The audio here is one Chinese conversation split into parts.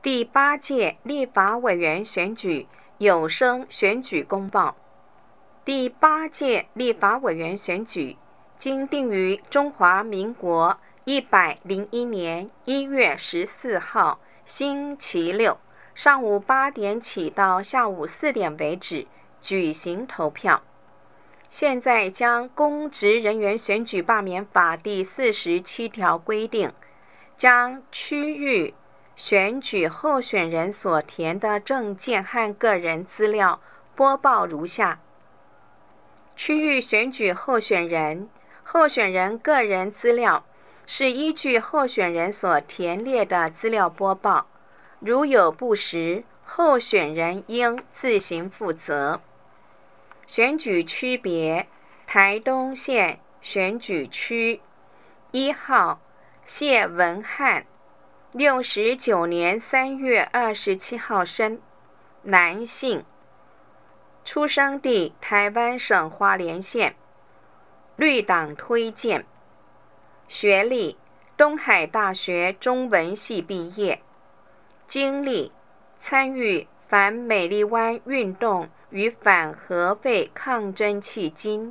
第8届立法委员选举有声选举公报。第8届立法委员选举经定于中华民国101年1月14号星期六上午8点起到下午4点为止举行投票。现在将公职人员选举罢免法第47条规定，将区域选举候选人所填的证件和个人资料播报如下：区域选举候选人个人资料是依据候选人所填列的资料播报，如有不实，候选人应自行负责。选举区别：台东县选举区1号谢文翰，69年3月27号生，男性，出生地台湾省花莲县，绿党推荐，学历东海大学中文系毕业，经历参与反美丽湾运动与反核废抗争迄今。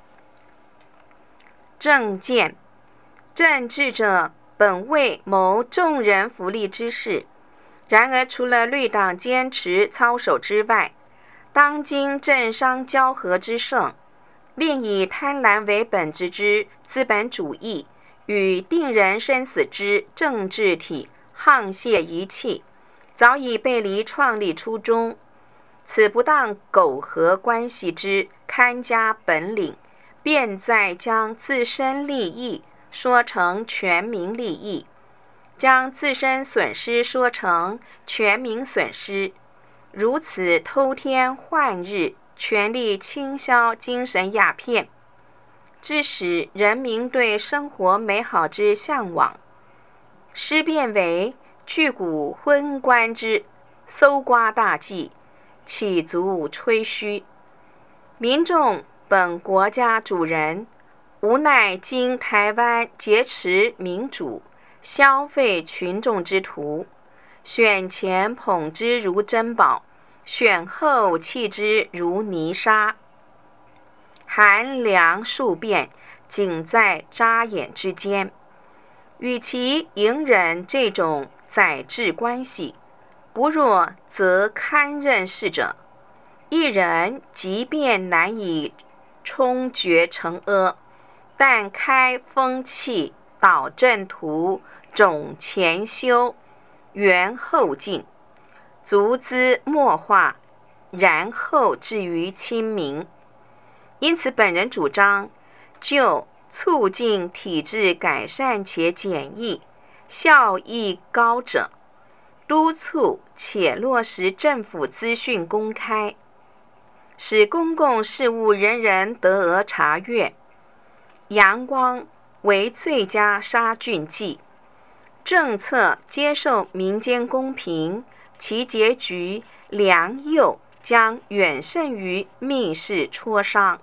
政见：政治者本为谋众人福利之事，然而除了绿党坚持操守之外，当今政商交合之盛，另以贪婪为本质之资本主义与定人生死之政治体沆瀣一气，早已背离创立初衷。此不当苟合关系之看家本领，便在将自身利益说成全民利益，将自身损失说成全民损失，如此偷天换日，全力倾销精神鸦片，致使人民对生活美好之向往失变为巨贾昏官之搜刮大计，岂足吹嘘。民众本国家主人，无奈经台湾劫持民主，消费群众之徒，选前捧之如珍宝，选后弃之如泥沙，寒凉数变，仅在眨眼之间。与其隐忍这种宰制关系，不若则堪任事者。一人即便难以冲决成阿，但开风气，导正途，种前修，圆后进，足资默化，然后至于亲民。因此本人主张就促进体制改善且简易、效益高者，督促且落实政府资讯公开，使公共事务人人得而查阅。阳光为最佳杀菌剂，政策接受民间公平，其结局良莠将远胜于密室磋商。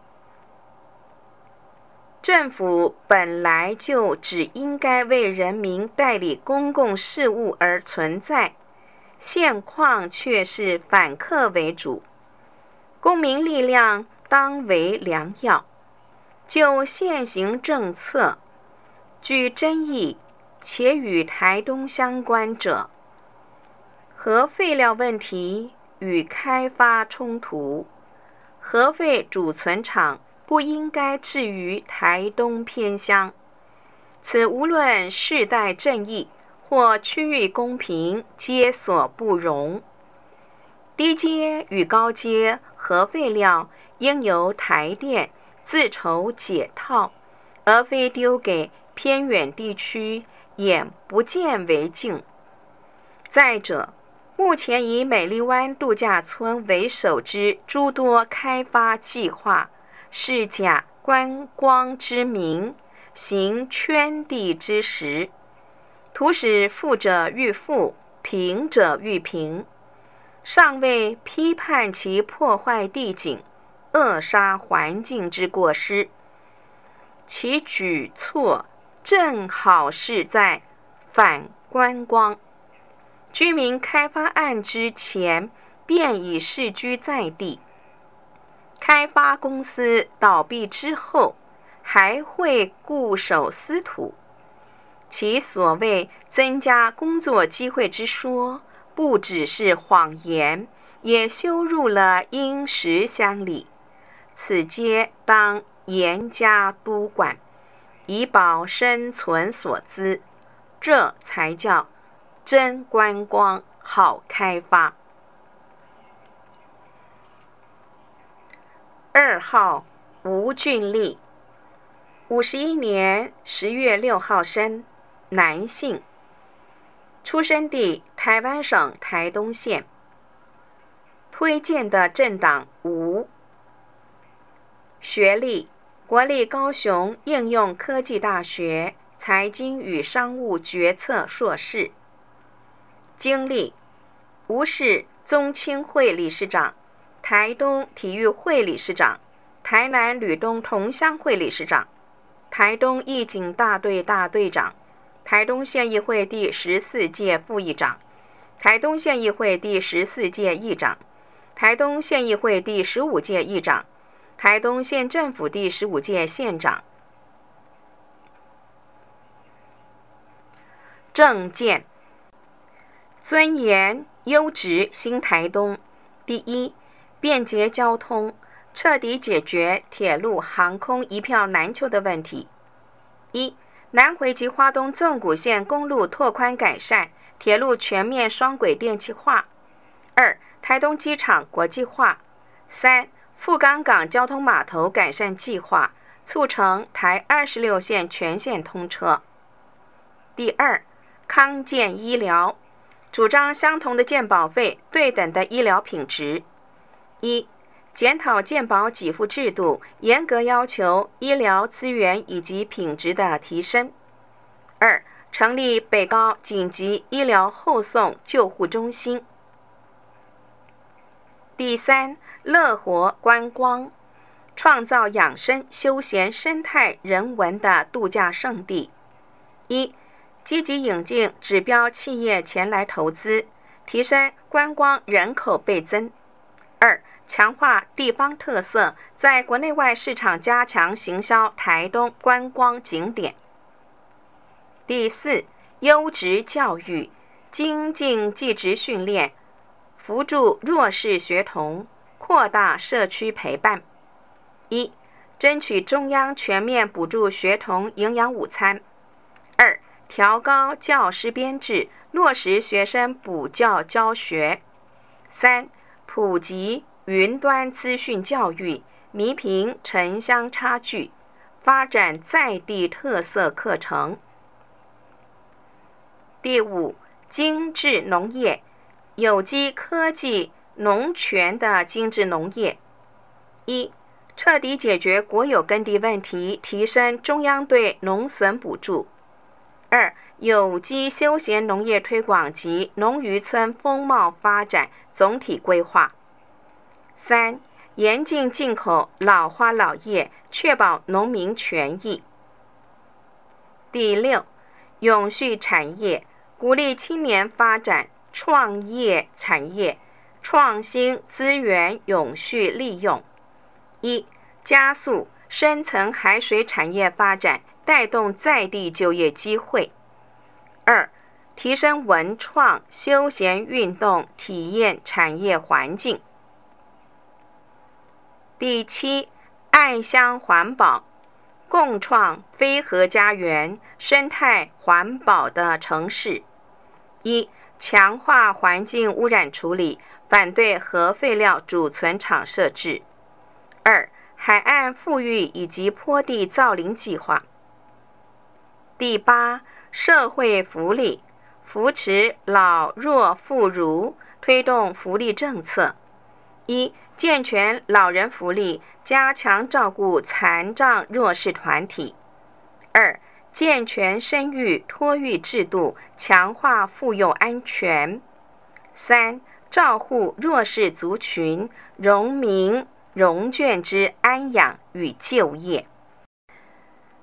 政府本来就只应该为人民代理公共事务而存在，现况却是反客为主，公民力量当为良药。就现行政策，具争议且与台东相关者，核废料问题与开发冲突，核废储存厂不应该置于台东偏乡，此无论世代正义或区域公平，皆所不容。低阶与高阶核废料应由台电自筹解套，而非丢给偏远地区，眼不见为净。再者，目前以美丽湾度假村为首之诸多开发计划，是假观光之名，行圈地之实，图使富者愈富，贫者愈贫，尚未批判其破坏地景、扼杀环境之过失。其举措正好是在反观光， 居民开发案之前便已世居在地，开发公司倒闭之后还会固守私土，其所谓增加工作机会之说，不只是谎言，也羞辱了殷实乡里。此皆当严加督管，以保生存所资，这才叫真观光好开发。2号吴俊立，51年10月6号生，男性，出生地台湾省台东县，推荐的政党无。学历国立高雄应用科技大学财经与商务决策硕士。经历吴氏宗亲会理事长，台东体育会理事长，台南吕东同乡会理事长，台东义警大队大队长，台东县议会第14届副议长，台东县议会第14届议长，台东县议会第15届议长，台东县政府第15届县长。政见：尊严优质新台东。第一，便捷交通，彻底解决铁路航空一票难求的问题。一、南回及花东纵谷线公路拓宽改善，铁路全面双轨电气化。2、台东机场国际化。3、富冈港交通码头改善计划，促成台26线全线通车。第二，康健医疗，主张相同的健保费，对等的医疗品质。一、检讨健保给付制度，严格要求医疗资源以及品质的提升。2、成立北高紧急医疗后送救护中心。第三，乐活观光，创造养生、休闲、生态、人文的度假胜地。一、积极引进指标企业前来投资，提升观光人口倍增。2、强化地方特色，在国内外市场加强行销台东观光景点。第四，优质教育，精进技职训练，扶助弱势学童，扩大社区陪伴。一、争取中央全面补助学童营养午餐。2、调高教师编制，落实学生补教教学。3、普及云端资讯教育，弥平城乡差距，发展在地特色课程。第五，精致农业，有机科技农权的精致农业。一、彻底解决国有耕地问题，提升中央对农损补助。2、有机休闲农业推广及农渔村风貌发展总体规划。3、严禁进口老花老叶，确保农民权益。第六，永续产业，鼓励青年发展创业产业，创新资源永续利用。一、加速深层海水产业发展，带动在地就业机会。2、提升文创休闲运动体验产业环境。第七，爱乡环保，共创非核家园生态环保的城市。一、强化环境污染处理，反对核废料储存厂设置。2、海岸富裕以及坡地造林计划。第八，社会福利，扶持老弱妇孺，推动福利政策。一、健全老人福利，加强照顾残障弱势团体。2、健全生育托育制度，强化妇幼安全。3、照护弱势族群，荣民荣眷之安养与就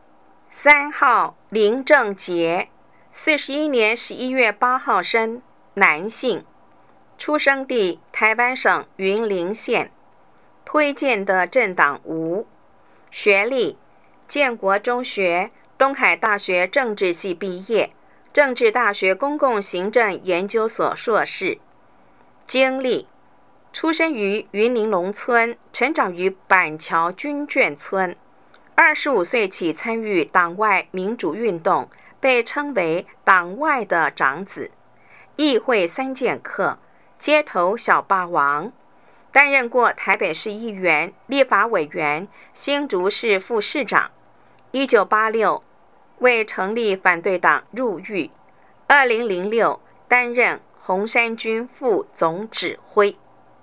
业。3号林正杰，41年11月8号生， 男性，出生地台湾省云林县，推荐的政党无。学历建国中学、东海大学政治系毕业，政治大学公共行政研究所硕士。经历出生于云林农村，成长于板桥军眷村。25岁起参与党外民主运动，被称为党外的长子。议会3剑客，街头小霸王，担任过台北市议员、立法委员、新竹市副市长。1986为成立反对党入狱。2006担任红衫军副总指挥。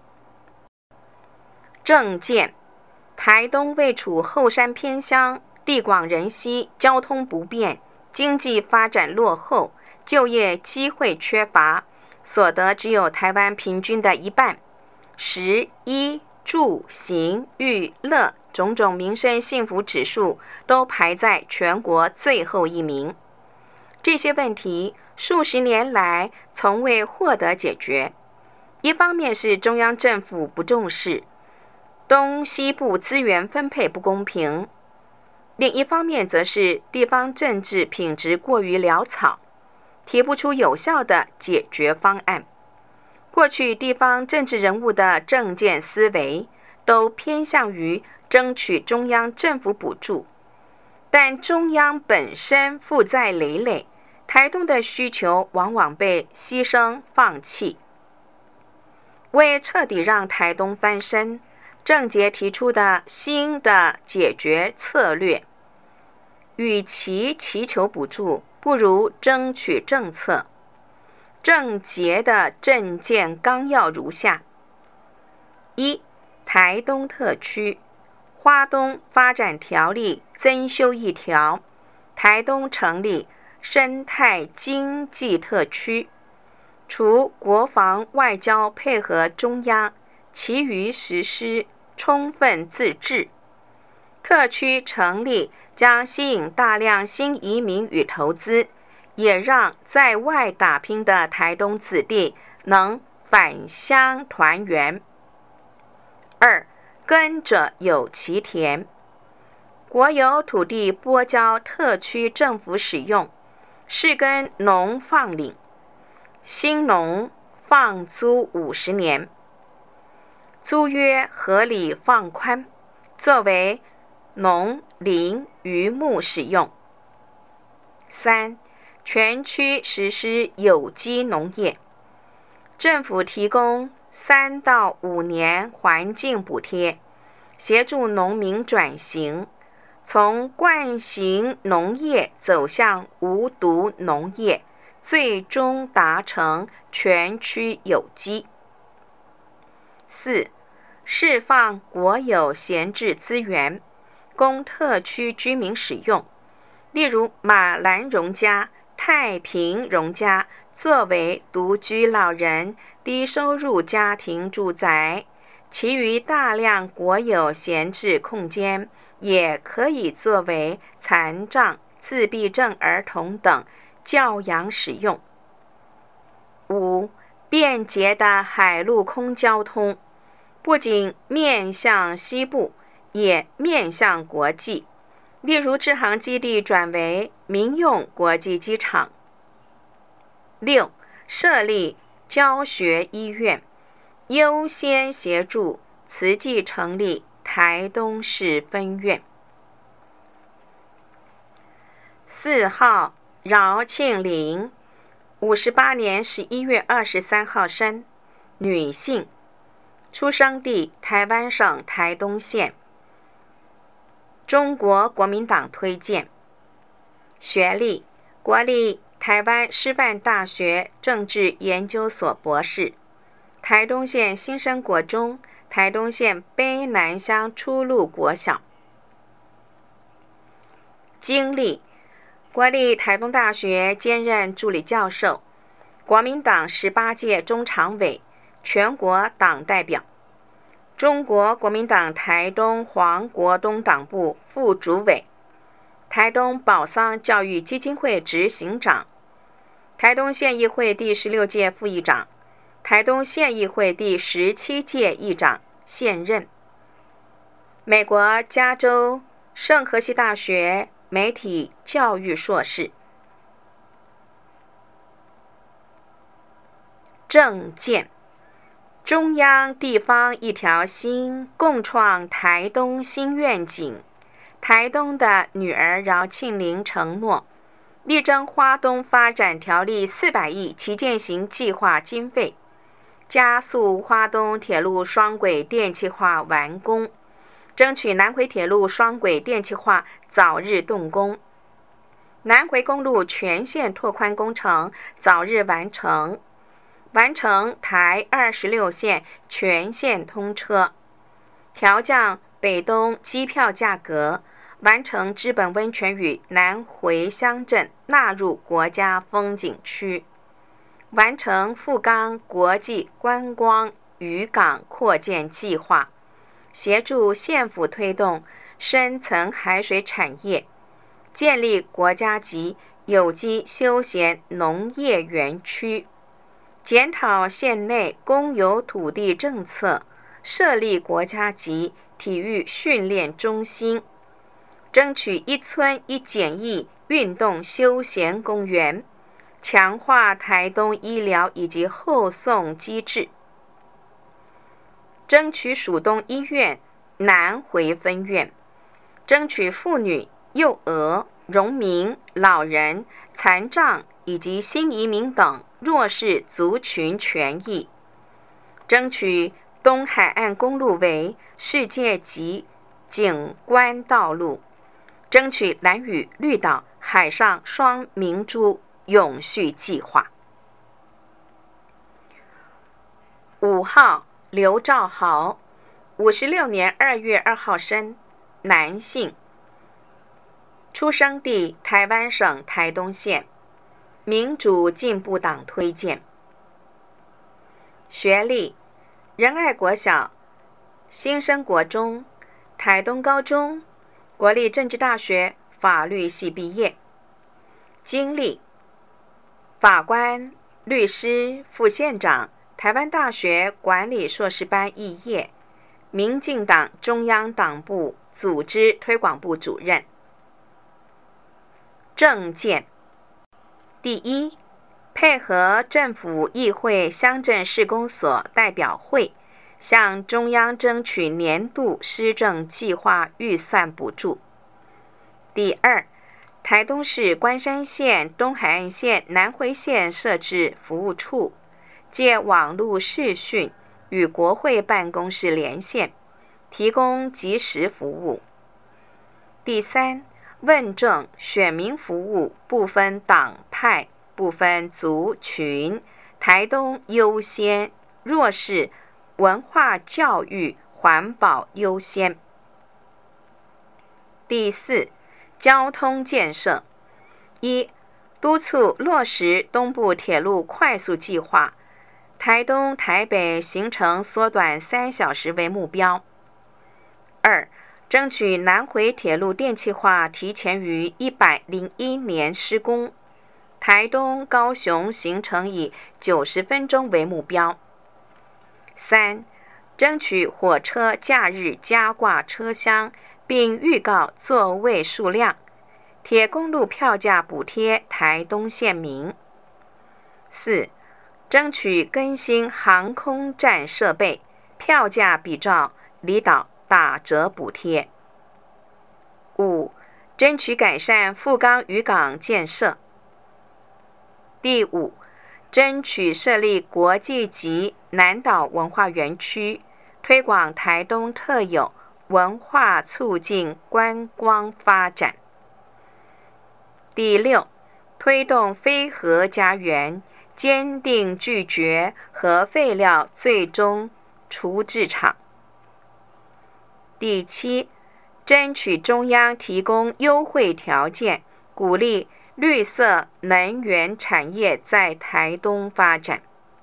政见台东位处后山偏乡，地广人稀，交通不便，经济发展落后，就业机会缺乏，所得只有台湾平均的一半。食衣住行娱乐种种民生幸福指数都排在全国最后一名。这些问题数十年来从未获得解决，一方面是中央政府不重视，东西部资源分配不公平，另一方面则是地方政治品质过于潦草，提不出有效的解决方案。过去地方政治人物的政见思维都偏向于争取中央政府补助，但中央本身负债累累，台东的需求往往被牺牲放弃。为彻底让台东翻身，郑捷提出的新的解决策略，与其祈求补助，不如争取政策。郑捷的政见纲要如下：一、台东特区，花东发展条例增修一条，台东成立生态经济特区，除国防外交配合中央，其余实施充分自治。特区成立将吸引大量新移民与投资，也让在外打拼的台东子弟能返乡团圆。二、耕者有其田，国有土地拨交特区政府使用，是耕农放领，新农放租50年，租约合理放宽，作为农林渔牧使用。三、全区实施有机农业，政府提供3到5年环境补贴，协助农民转型，从惯行农业走向无毒农业，最终达成全区有机。四、释放国有闲置资源，供特区居民使用，例如马兰荣家、太平荣家作为独居老人、低收入家庭住宅，其余大量国有闲置空间也可以作为残障、自闭症儿童等教养使用。五、便捷的海陆空交通，不仅面向西部，也面向国际，例如支航基地转为民用国际机场。六、设立教学医院，优先协助慈济成立台东市分院。4号饶庆玲，58年11月23号生，女性，出生地台湾省台东县，中国国民党推荐。学历，国立台湾师范大学政治研究所博士，台东县新生国中、台东县卑南乡初鹿国小。经历，国立台东大学兼任助理教授，国民党18届中常委，全国党代表，中国国民党台东黄国东党部副主委，台东宝桑教育基金会执行长， 台东县议会第16届副议长，台东县议会第17届议长，现任。美国加州圣荷西大学媒体教育硕士。政见：中央地方一条心，共创台东新愿景。台东的女儿饶庆铃承诺，力争花东发展条例400亿旗舰型计划经费，加速花东铁路双轨电气化完工，争取南回铁路双轨电气化早日动工，南回公路全线拓宽工程早日完成，完成台26线全线通车，调降北东机票价格，完成知本温泉与南回乡镇纳入国家风景区，完成富冈国际观光渔港扩建计划，协助县府推动深层海水产业，建立国家级有机休闲农业园区，检讨县内公有土地政策，设立国家级体育训练中心，争取1村1检疫运动休闲公园，强化台东医疗以及后送机制，争取属东医院南回分院，争取妇女、幼儿、农民、老人、残障以及新移民等弱势族群权益，争取东海岸公路为世界级景观道路，争取兰屿绿岛海上双明珠永续计划。5号刘兆豪，56年2月2号生，男性，出生地台湾省台东县，民主进步党推荐。学历：仁爱国小、新生国中、台东高中、国立政治大学法律系毕业。经历：法官、律师、副县长，台湾大学管理硕士班肄业，民进党中央党部组织推广部主任。政见：第一，配合政府议会乡镇市公所代表会，向中央争取年度施政计划预算补助。第二，台东市关山县、东海岸县、南回县设置服务处，借网络视讯与国会办公室连线，提供即时服务。第三，问政选民服务不分党派、不分族群，台东优先，弱势文化教育环保优先。第四，交通建设：一、督促落实东部铁路快速计划，台东台北行程缩短3小时为目标。2、争取南回铁路电气化提前于101年施工，台东高雄行程以90分钟为目标。3、争取火车假日加挂车厢，并预告座位数量，铁公路票价补贴台东县民。4、争取更新航空站设备，票价比照离岛打折补贴。5、争取改善富冈渔港建设。第5，争取设立国际级南岛文化园区，推广台东特有文化，促进观光发展。第6，推动非核家园，坚定拒绝核废料最终处置场。第7，争取中央提供优惠条件，鼓励绿色能源产业在台东发展。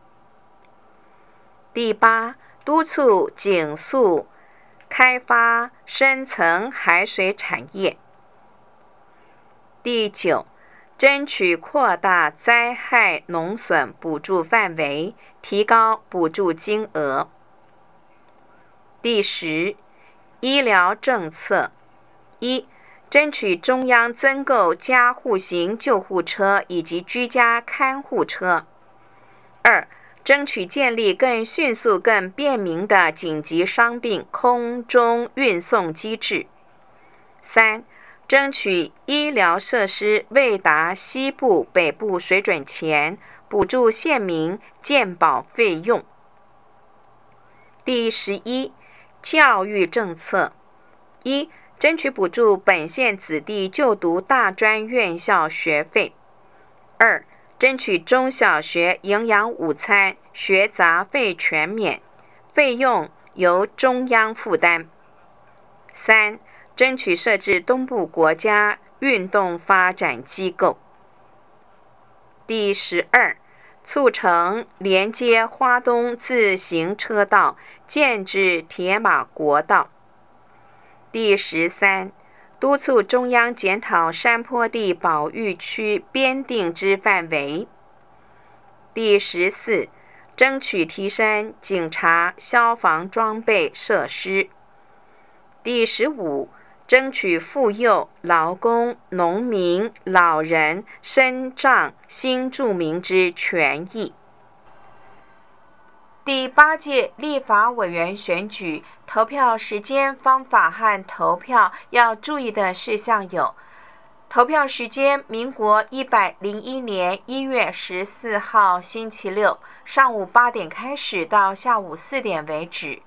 第8，督促紧速开发深层海水产业。第9， 争取扩大灾害农损补助范围，提高补助金额。第10，医疗政策。1、争取中央增购加护型救护车以及居家看护车。2、争取建立更迅速、更便民的紧急伤病空中运送机制。3、争取医疗设施未达西部、北部水准前，补助县民健保费用。第11，教育政策。1、争取补助本县子弟就读大专院校学费。2、争取中小学营养午餐学杂费全免，费用由中央负担。3、争取设置东部国家运动发展机构。第12，促成连接花东自行车道，建制铁马国道。第13，督促中央检讨山坡地保育区编定之范围。第14，争取提升警察、消防装备设施。第15，争取妇幼、劳工、农民、老人、身障、新住民之权益。第8届立法委员选举投票时间、方法和投票要注意的事项有：投票时间，民国101年1月14号星期六上午8点开始到下午4点为止。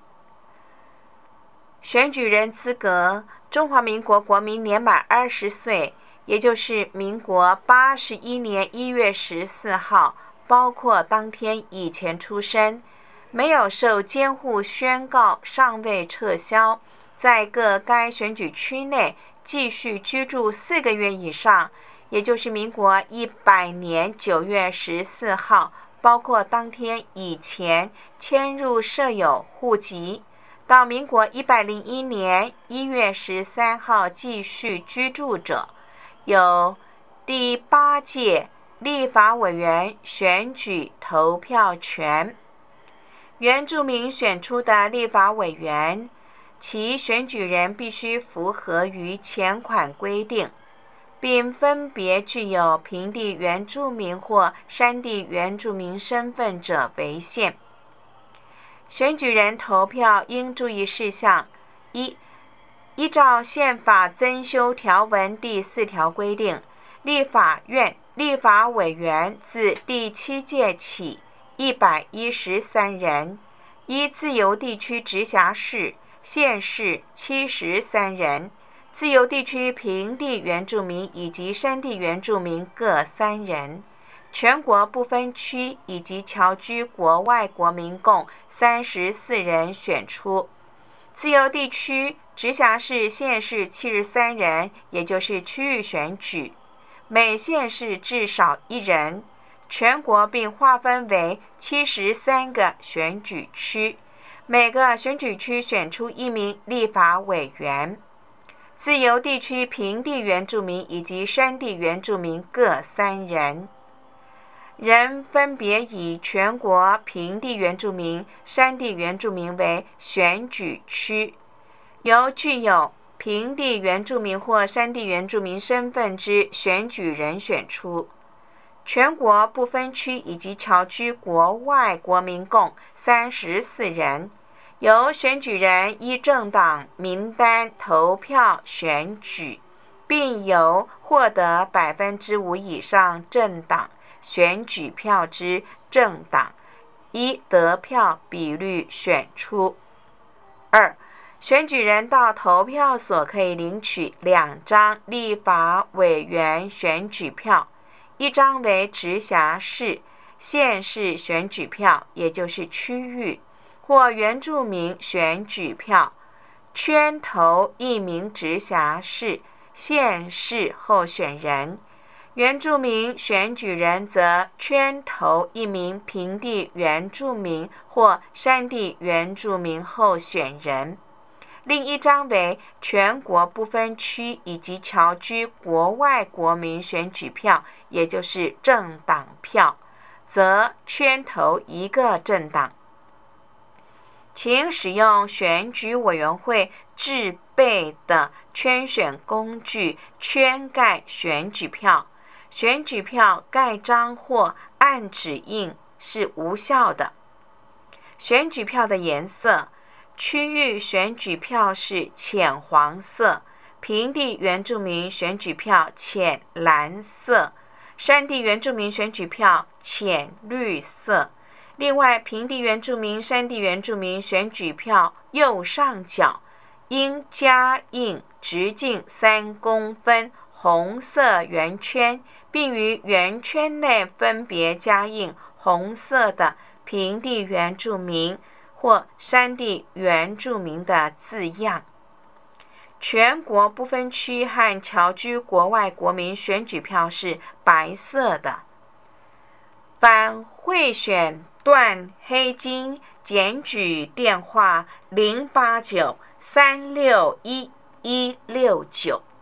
选举人资格，中华民国国民年满20岁，也就是民国81年1月14号，包括当天以前出生，没有受监护宣告尚未撤销，在各该选举区内继续居住4个月以上，也就是民国100年9月14号，包括当天以前迁入设有户籍，到民国101年1月13号继续居住者，有第8届立法委员选举投票权。原住民选出的立法委员，其选举人必须符合于前款规定，并分别具有平地原住民或山地原住民身份者为限。选举人投票应注意事项： 1、依照宪法增修条文第4条规定，立法院立法委员自第7届起113人，依自由地区直辖市、县市73人，自由地区平地原住民以及山地原住民各3人，全国不分区以及侨居国外国民共34人选出。自由地区直辖市、县市73人，也就是区域选举，每县市至少1人。全国并划分为73个选举区，每个选举区选出1名立法委员。自由地区平地原住民以及山地原住民各3人，人分别以全国平地原住民、山地原住民为选举区，由具有平地原住民或山地原住民身份之选举人选出。全国不分区以及侨居国外国民共34人，由选举人依政党名单投票选举，并由获得5%以上政党选举票之政党依得票比率选出。2、选举人到投票所可以领取2张立法委员选举票，一张为直辖市、县市选举票，也就是区域或原住民选举票，圈投1名直辖市、县市候选人；原住民选举人则圈投1名平地原住民或山地原住民候选人。 另一张为全国不分区以及侨居国外国民选举票，也就是政党票，则圈投一个政党。请使用选举委员会制备的圈选工具圈盖选举票。选举票盖章或按指印是无效的。选举票的颜色，区域选举票是浅黄色，平地原住民选举票浅蓝色，山地原住民选举票浅绿色。另外，平地原住民、山地原住民选举票右上角应加印直径3公分红色圆圈，并于圆圈内分别加印红色的平地原住民或山地原住民的字样。全国不分区和侨居国外国民选举票是白色的。凡贿选段黑金检举电话089-361-169。